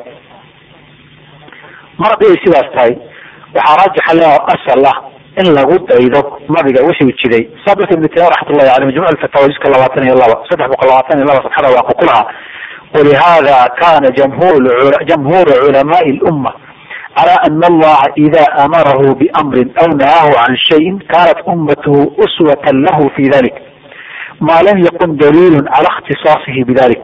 mar haddii ay sidaas tahay waxaa raajixa le asal ah in lagu daydo nabiga wixii jiday. saa darteed ibn taymiya raxmatullahi aleyh majmuc alfataawa jiska 22 322 safxada waa ku lahaa ولهذا كان جمهور علماء الأمة على أن الله إذا أمره بأمر أو نهاه عن شيء كانت أمته أسوة له في ذلك ما لم يكن دليل على اختصاصه بذلك.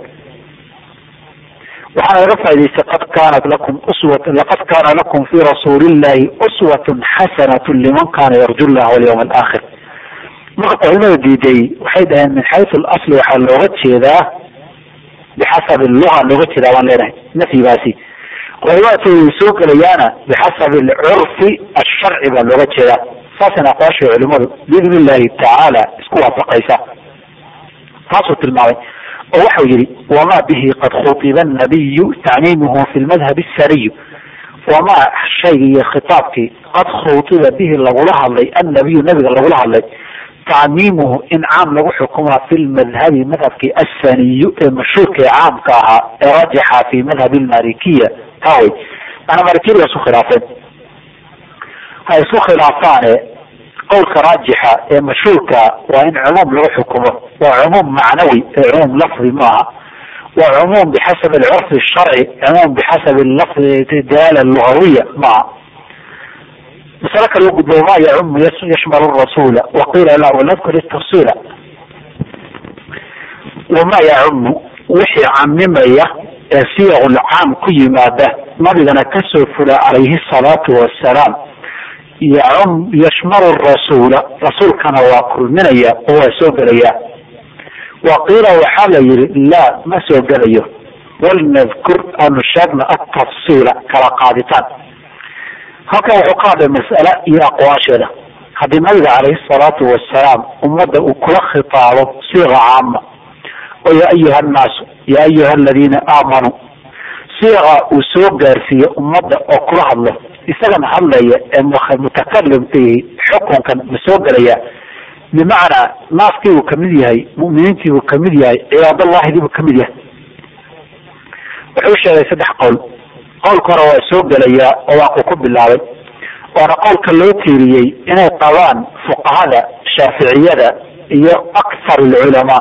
وحنا رفع ليس لقد كان لكم في رسول الله أسوة حسنة لمن كان يرجو الله واليوم الآخر. نقطة هنا دي وحيدها من حيث الأصل وحلوغتش ذا بحسب اللغة لغتي داوان لنا نفي باسي ويواتي سوق ليانا بحسب العرف الشرعي باللغتي ذا فاسنا قاشي علماء بإذن الله تعالى اسكوها فقيسا فاسوة المعوي ووحو يري وما به قد خطب النبي تعميمه في المذهب السري وما شيء خطابك قد خطب به اللغلها اللي النبي اللغلها اللي تعميمه إن عام له حكمها في المذهب مذهب الثاني المشروك عام كها راجح في مذهب المالكية هاي أنا مالكية سو خلافين هاي سو خلافان قول كراجحة مشروكة وإن عموم له حكمه وعموم معنوي عموم لفظي معها وعموم بحسب العرف الشرعي عموم بحسب اللفظ الدلالة اللغوية معها. مسألة الوجود وما يعم يشمل الرسول وقيل لا ونذكر التفصيل. وما يعم وحي عممية صيغ العام كي ماده ما بدنا كسف عليه الصلاة والسلام يعم يشمل الرسول رسول كان واقل من اياه هو سوق اياه وقيل وحال لا ما سوق اياه ولنذكر ان شاغنا التفصيل كالقادتان. halkan wuxuu ka hadlay mas'ale iyo aqwaasheeda. haddii nabiga calayhi salaatu wasalaam ummadda uu kula khitaabo siiqa caama oo yaa ayuha annaasu yaa ayuha aladiina aamanuu siiqa uu soo gaarsiiyo ummadda oo kula hadlo isagana hadlaya ee mutakalimkii xukunkan ma soo gelaya bimacnaa naaskii buu kamid yahay mu'miniintii buu kamid yahay cibaadallaahidii buu kamid yahay. wuxuu sheegay 3 qowl. qowlka hore waa soo gelayaa oo waa ku bilaabay waana qowlka loo tiiriyey inay qabaan fuqahada shaaficiyada iyo akthar ulculamaa.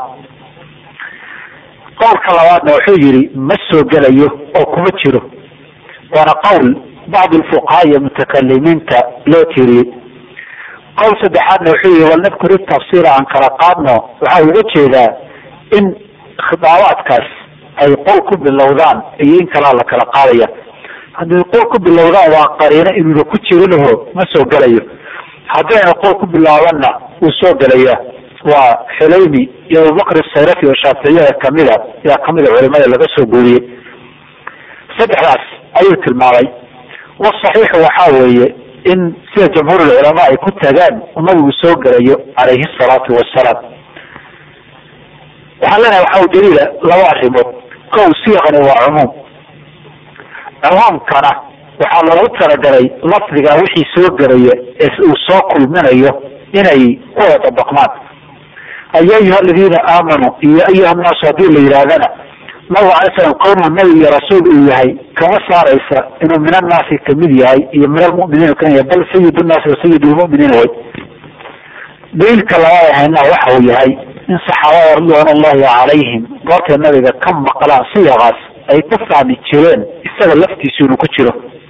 qowlka labaadna wuxuu yidhi ma soo gelayo oo kuma jiro waana qowl bacd alfuqahaa iyo mutakalimiinta loo tiiriyey. qowl saddexaadna wuxuu yidhi walnadkuri tafsiila aan kala qaadno waxaa uga jeedaa in khitaabaadkaas ay qol ku bilowdaan iyo in kalaa la kala qaadaya. haddii qol ku bilowdaan waa qariino inuuna ku jirinaho ma soo gelayo, haddayna qol ku bilaabanna wuu soo gelaya. waa xulaymi iyo abubakr asayrafi oo shaaficiyada kamida yaa kamida culimada laga soo guuriyey. 3daas ayuu tilmaamay. wasaxiixu waxaa weeye in sida jamhuur ulculamaa ay ku tagaan nabigu soo gelayo calayhi salaatu wasalaam. waxaan leenahay waxaa daliila 2 arrimood. kow siiqani waa cumuum. cumuumkana waxaa loogu talagalay lafdiga wixii soo gelaya ee uu soo kulminayo inay ku dabaqmaan. ya ayuha aladiina aamanuu iyo ayuha annaasu haddii la yidhaahdana nabigu alay slam qowmu nabi iyo rasuul uu yahay kama saaraysa inuu min annaasi kamid yahay iyo min almu'miniina kan yahay bal sayid nnaasi wa sayid lmu'miniina way. daliilka labaad hayna waxa uu yahay in saxaabada ridwaan ullahi calayhim goortay nabiga ka maqlaan siyaqaas ay ku fahmi jireen isaga laftiisu inuu ku jiro.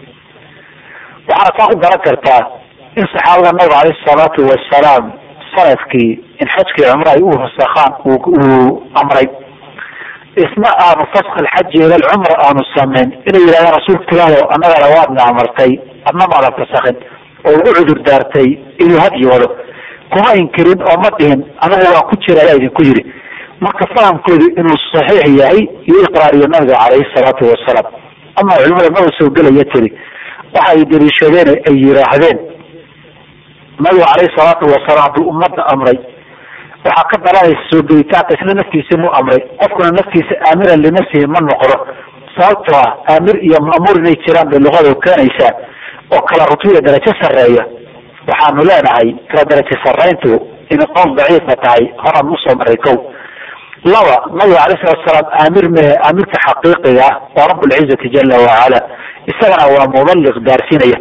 waxaana taa ku garan kartaa in saxaabada nabiga alayhi salaatu wasalaam sanadkii in xajkii cumra ay u fasakhaan uu amray isma aanu fask alxaji ila alcumra aanu samayn inay yidhahdaan rasuulka ilaahi annagana waadna amartay adna maadan fasakhin oo ugu cudur daartay inuu hadyi wado kuma inkirin oo ma dhihin anaga waa ku jira ayaa idinku yiri. marka fahamkoodu inuu saxiix yahay iyo iqraariyo nabiga calayhi salaatu wasalaam. ama culimada maba soo gelaya tiri waxay daliishadeen ay yidhaahdeen nabiga calayhi salaatu wasalaam hadduu ummadda amray waxaa ka dhalanaysa soo gelitaanka isla naftiisa inuu amray qofkuna naftiisa aamiran linafsihi ma noqdo sababtoo ah aamir iyo ma'muur inay jiraan bay luqadu keenaysaa oo kala rutuya darajo sarreeya. waxaanu leenahay kala darajo sarrayntu inay qowl daciifa tahay horaan usoo maray kow. laba nabiga alayh salatu salaam aamir mehe aamirka xaqiiqiga ah waa rabbulcizati jala wacala isagana waa muballiq gaarsiinaya.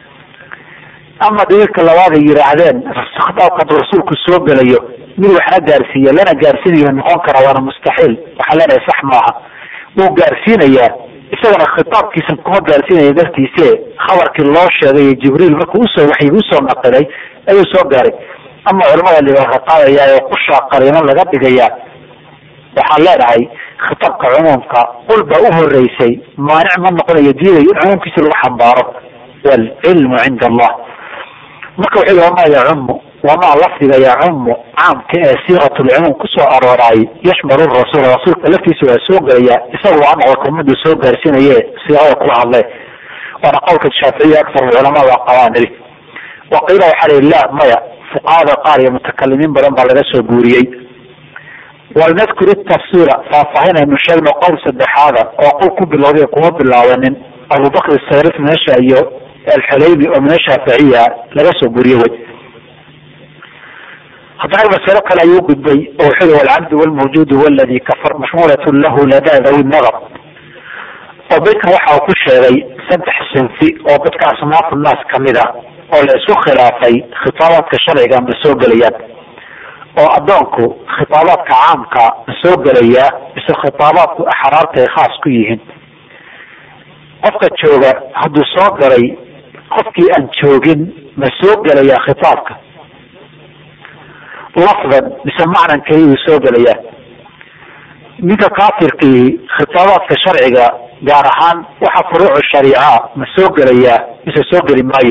ama daliilka labaad ay yidhaahdeen khitaabka hadduu rasuulku soo gelayo mid waxna gaarsiiya lana gaarsiinayo noqon kara waana mustaxiil. waxaan leenahay sax maaha wuu gaarsiinayaa isagana khitaabkiisa kuma gaarsiinaya dartiise khabarkii loo sheegay jibriil markuu waxyi usoo naqilay ayuu soo gaaray. ama culamada libaaka qaadaya ee qushaa qariino laga dhigayaa waxaan leenahay khitaabka cumuumka qul baa u horeysay maanic ma noqonayo diidayo in cumuumkiisa lagu xambaaro waalcilmu cinda allah. marka wuxuu wamaa yacumu wamaa lafdiga yacumu caamka ee siiqatulcumuum kusoo arooraay yashmalu rasuul rasuulka laftiisa waa soo gelayaa isaga waa noqda umadu soo gaarsiinaye siiqada kula hadle waana qowlka shaaficiya akar culamaa waa qabaan iri. waqiila waxaa lihi la maya fuqahada qaar iyo mutakalimiin badan baa laga soo guuriyey. walnadkur tafsiira faahfaahinaynu sheegno qowl saddexaada oo qol ku bilowday kuma bilaabanin abubakr sarif meesha iyo alxulaymi oo min ashaaficiya laga soo guuriye wey. haddana masalo kale ayuu gudbay oo wuxuu walcabdu walmawjuudu waladi kafar mashmuulatun lahu ladaa dawi nadar oo baykan waxa uu ku sheegay saddex sinfi oo dadka asnaafu naas kamid ah oo la isku khilaafay khitaabaadka sharciga ma soo gelayaan oo addoonku khitaabaadka caamka ma soo gelayaa mise khitaabaadku axraarta ay khaas ku yihiin. qofka jooga hadduu soo galay qofkii aan joogin ma soo gelayaa khitaabka lafdan mise macnan keliyu soo gelayaa. ninka kaafirkii khitaabaadka sharciga gaar ahaan waxa furuucu shariica ma soo gelayaa mise soo geli maayo.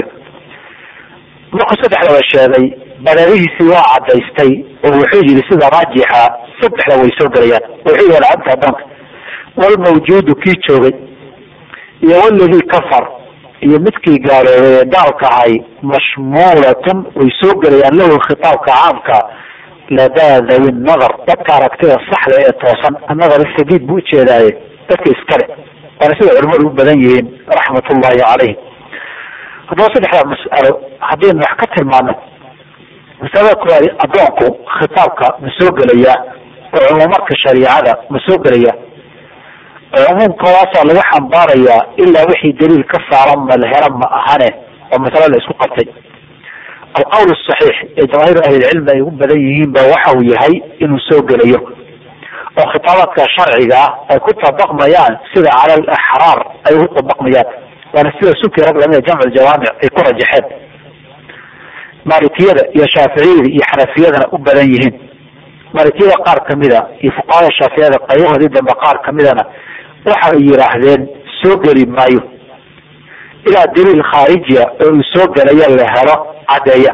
markuu saddexdaba sheegay badadihiisii waa cadaystay oo wuxuu yihi sida raajixa saddexda way soo gelayaan. wuxuu yihi alcabdu addoonka walmawjuudu kii joogay iyo waladii kafar iyo midkii gaaloobay ee gaalka ahay mashmuulatun way soo gelayaan lahu khitaabka caamka ladaa dawi nadar dadka aragtida saxda ee toosan annadar sadiid buu ujeedaaye dadka iskale waana sida culimadu u badan yihiin raxmatullahi calayhim. haddaba saddexdaa mas'alo haddaynu wax ka tilmaano masalada koowaad addoonku khitaabka ma soo gelayaa oo cumuumadka shariicada ma soo gelayaa. cumuumkawaasaa lagu xambaarayaa ilaa wixii daliil ka saaran malhera ma ahane oo masalo la isku qabtay. alqawl saxiix ee jamaahiir ahlilcilmi ay ugu badan yihiin ba waxa uu yahay inuu soo gelayo oo khitaabaadka sharciga ah ay ku tabaqmayaan sida cala alaxraar ay ugu tabaqmayaan waana sida suki rag lamida jamcu jawaamic ay ku rajaxeen. maalikiyada iyo shaaficiyada iyo xanafiyadana u badan yihiin. maalikiyada qaar kamida iyo fuqahada shaaficiyada qaybahoodii dambe qaar kamidana waxa ay yidhaahdeen soo geli maayo ilaa daliil khaarijiya oo uu soo gelaya la helo cadeeya.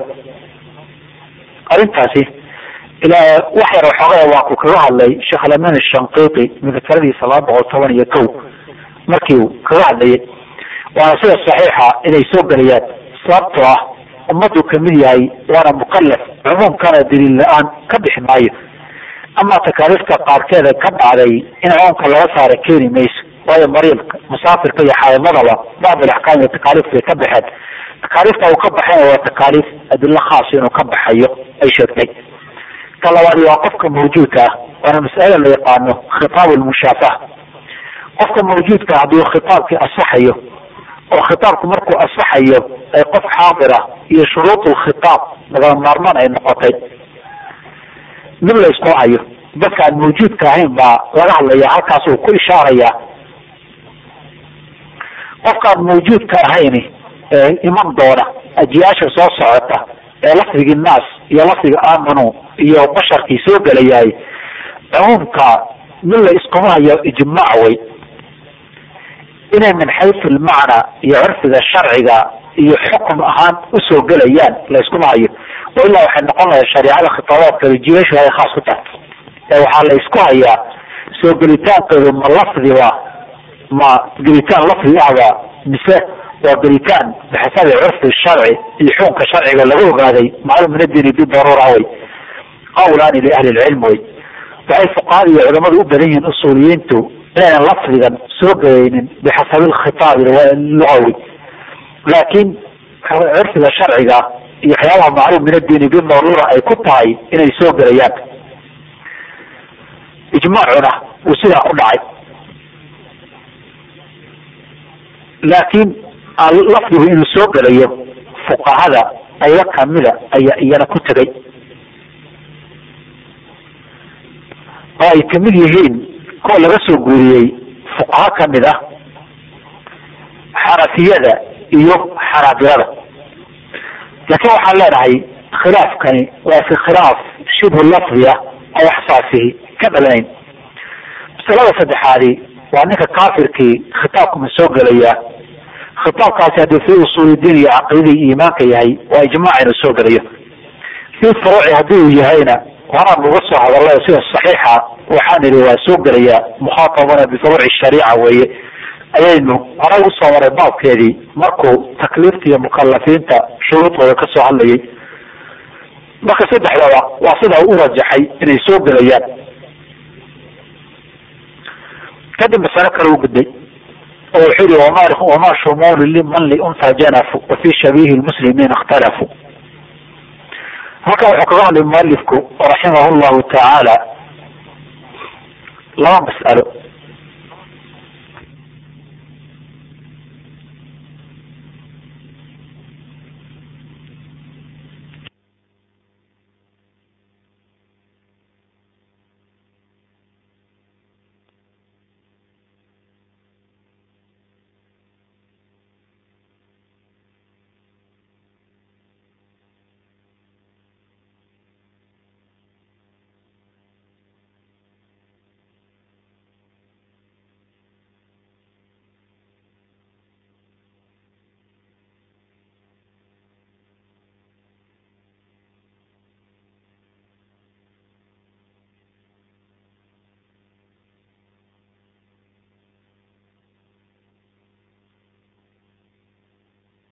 arrintaasi ilaa wax yar waxoogaya waa ku kaga hadlay sheekh alamaan ashanqiiti mudakaradiisa 211 markii uu kaga hadlayay waana sida saxiixa inay soo gelayaan sababtoo ah ummadu kamid yahay waana mukalaf cumuumkana daliil la-aan ka bixi maayo. ama takaaliifta qaarkeeda ka dhacday in cumuumka laga saara keeni mayso waayo mariidka musaafirka iyo xaayamadaba bacd alaxkaam iyo takaaliif bay ka baxeen. takaaliifta uu ka baxayna waa takaaliif adilo khaas inuu ka baxayo ay sheegtay. ka labaadi waa qofka mawjuudka ah waana mas'ala la yaqaano khitaab almushaafaha. qofka mawjuudka hadduu khitaabkii asaxayo oo khitaabku markuu asaxayo ay qof xaadira iyo shuruud lkhitaab lagama maarmaan ay noqotay, mid la isku hayo dadka aan mawjuudka ahayn baa laga hadlaya, halkaas uu ku ishaarayaa qofkaan mawjuudka ahayni ee iman doona ajiyaasha soo socota ee lafdigii naas iyo lafdiga aamanu iyo basharkii soo gelayaay cumuumka mid la iskuma hayo ijmaac way inay min xaysu lmacna iyo curfiga sharciga iyo xukum ahaan usoo gelayaan la iskuma hayo. wailaa waxay noqon lahay shariicada khitaabaadka jiyaashu ay khaas ku tahay, ee waxaa la isku hayaa soo gelitaankoodu ma lafdiba ma gelitaan lafdi ahba mise waa gelitaan bixasabi curfi sharci iyo xukunka sharciga lagu ogaaday maclum min addiini bidaruura way qawlaani liahli lcilm way. waxay fuqahada iyo culamadu u badan yihiin usuuliyiintu inaynan lafdigan soo gelaynin bixasabi lkhitaab lugawi, laakiin curfiga sharciga iyo waxyaabaha macluum min addiini bidaruura ay ku tahay inay soo gelayaan. ijmaacuna uu sidaa ku dhacay, laakiin lafdigu inuu soo gelayo fuqahada ayla kamida ayaa iyana ku tegay, oo ay kamid yihiin kuwa laga soo guuriyey fuqaha kamid ah xanafiyada iyo xanaabilada. laakiin waxaan leenahay khilaafkani waa fi khilaaf shibhu lafdi ah oo axsaasihi ka dhalanayn. masalada saddexaadi waa ninka kaafirkii khitaabku ma soo gelaya. khitaabkaasi haddii fi usuuli diin iyo caqiidai iimaanka yahay waa ijmaac inuu soo gelayo. fi furuuci haddii uu yahayna horaan uga soo hadalay sida saxiixa waxaan idhi waa soo gelaya mukhaatabana bifuruuci shariica weeye, ayaynu horay usoo maray baabkeedii markuu takliifta iyo mukalafiinta shuruudooda kasoo hadlayay. marka saddexdaba waa sida u rajaxay inay soo gelayaan. kadib masalo kale u gudbay oo wuxuu yihi wamaa shumuulu liman liunha janafu wafi shabiihi lmuslimiin ikhtalafu. halkan wuxuu kaga hadlay mualifku raximah llahu tacaala laba mas'alo.